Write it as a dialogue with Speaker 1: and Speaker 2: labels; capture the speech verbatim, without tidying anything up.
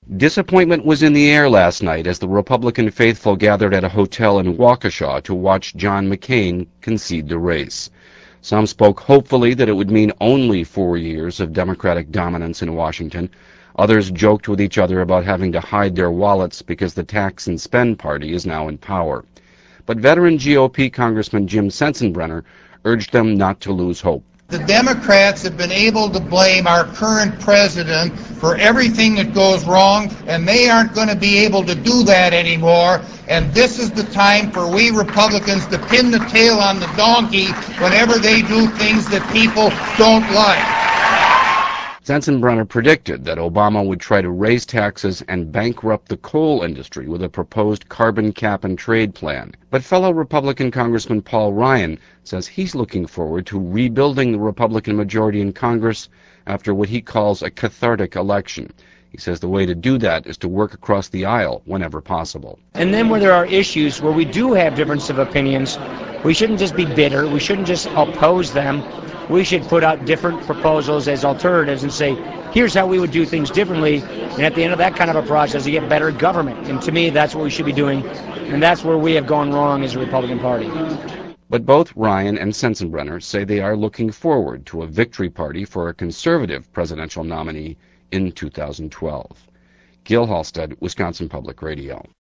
Speaker 1: Disappointment was in the air last night as the Republican faithful gathered at a hotel in Waukesha to watch John McCain concede the race. Some spoke hopefully that it would mean only four years of Democratic dominance in Washington. Others joked with each other about having to hide their wallets because the tax and spend party is now in power. But veteran G O P Congressman Jim Sensenbrenner urged them not to lose hope.
Speaker 2: The Democrats have been able to blame our current president for everything that goes wrong, and they aren't going to be able to do that anymore. And this is the time for we Republicans to pin the tail on the donkey whenever they do things that people don't like.
Speaker 1: Sensenbrenner predicted that Obama would try to raise taxes and bankrupt the coal industry with a proposed carbon cap and trade plan. But fellow Republican Congressman Paul Ryan says he's looking forward to rebuilding the Republican majority in Congress after what he calls a cathartic election. He says the way to do that is to work across the aisle whenever possible.
Speaker 3: And then where there are issues where we do have difference of opinions, we shouldn't just be bitter, we shouldn't just oppose them. We should put out different proposals as alternatives and say, here's how we would do things differently. And at the end of that kind of a process, you get better government. And to me, that's what we should be doing. And that's where we have gone wrong as a Republican Party.
Speaker 1: But both Ryan and Sensenbrenner say they are looking forward to a victory party for a conservative presidential nominee in two thousand twelve. Gil Halstead, Wisconsin Public Radio.